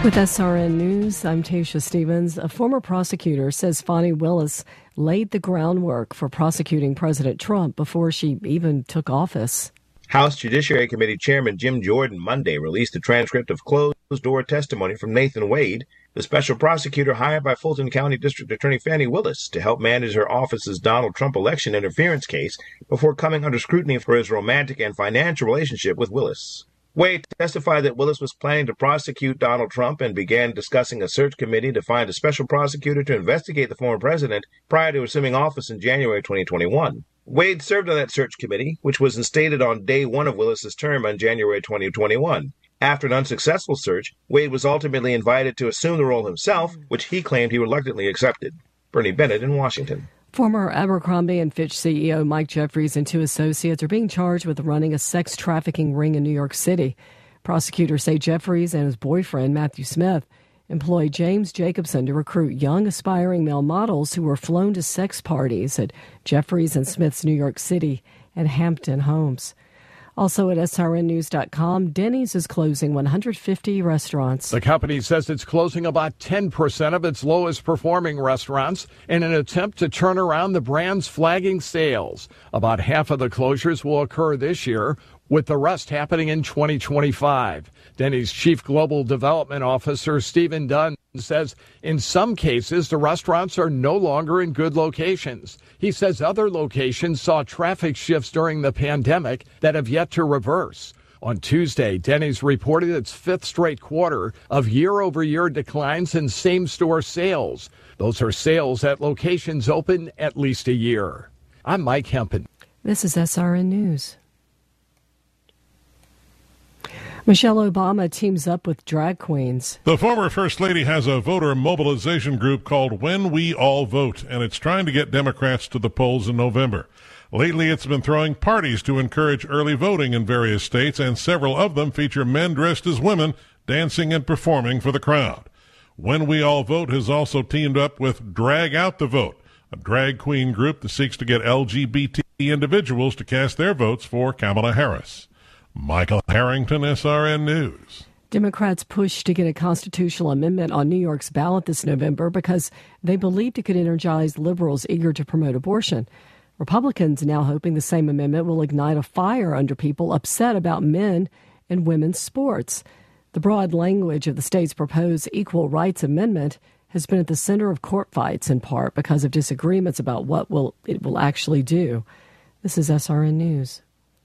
With SRN News, I'm Tasha Stevens. A former prosecutor says Fani Willis laid the groundwork for prosecuting President Trump before she even took office. House Judiciary Committee Chairman Jim Jordan Monday released a transcript of closed-door testimony from Nathan Wade, the special prosecutor hired by Fulton County District Attorney Fani Willis to help manage her office's Donald Trump election interference case before coming under scrutiny for his romantic and financial relationship with Willis. Wade testified that Willis was planning to prosecute Donald Trump and began discussing a search committee to find a special prosecutor to investigate the former president prior to assuming office in January 2021. Wade served on that search committee, which was instated on day one of Willis's term on January 2021. After an unsuccessful search, Wade was ultimately invited to assume the role himself, which he claimed he reluctantly accepted. Bernie Bennett in Washington. Former Abercrombie & Fitch CEO Mike Jeffries and two associates are being charged with running a sex trafficking ring in New York City. Prosecutors say Jeffries and his boyfriend, Matthew Smith, employed James Jacobson to recruit young aspiring male models who were flown to sex parties at Jeffries and Smith's New York City and Hampton homes. Also at srnnews.com, Denny's is closing 150 restaurants. The company says it's closing about 10% of its lowest performing restaurants in an attempt to turn around the brand's flagging sales. About half of the closures will occur this year, with the rest happening in 2025. Denny's Chief Global Development Officer Stephen Dunn says in some cases the restaurants are no longer in good locations. He says other locations saw traffic shifts during the pandemic that have yet to reverse. On Tuesday, Denny's reported its fifth straight quarter of year-over-year declines in same-store sales. Those are sales at locations open at least a year. I'm Mike Hempen. This is SRN News. Michelle Obama teams up with drag queens. The former First Lady has a voter mobilization group called When We All Vote, and it's trying to get Democrats to the polls in November. Lately, it's been throwing parties to encourage early voting in various states, and several of them feature men dressed as women dancing and performing for the crowd. When We All Vote has also teamed up with Drag Out the Vote, a drag queen group that seeks to get LGBT individuals to cast their votes for Kamala Harris. Michael Harrington, SRN News. Democrats pushed to get a constitutional amendment on New York's ballot this November because they believed it could energize liberals eager to promote abortion. Republicans now hoping the same amendment will ignite a fire under people upset about men and women's sports. The broad language of the state's proposed equal rights amendment has been at the center of court fights, in part because of disagreements about what it will actually do. This is SRN News.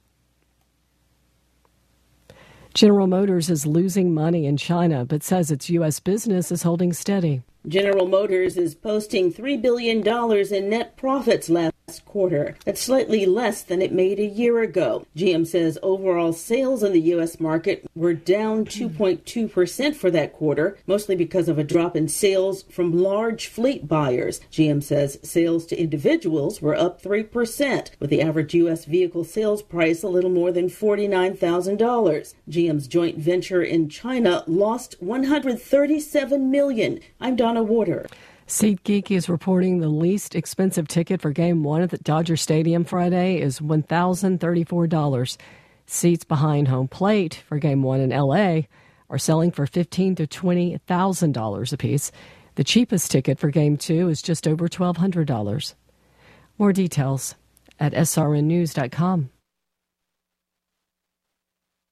General Motors is losing money in China, but says its U.S. business is holding steady. General Motors is posting $3 billion in net profits last quarter. That's slightly less than it made a year ago. GM says overall sales in the U.S. market were down 2.2% for that quarter, mostly because of a drop in sales from large fleet buyers. GM says sales to individuals were up 3%, with the average U.S. vehicle sales price a little more than $49,000. GM's joint venture in China lost $137 million. I'm Donna Water. SeatGeek is reporting the least expensive ticket for Game 1 at the Dodger Stadium Friday is $1,034. Seats behind home plate for Game 1 in L.A. are selling for $15,000 to $20,000 apiece. The cheapest ticket for Game 2 is just over $1,200. More details at srnnews.com.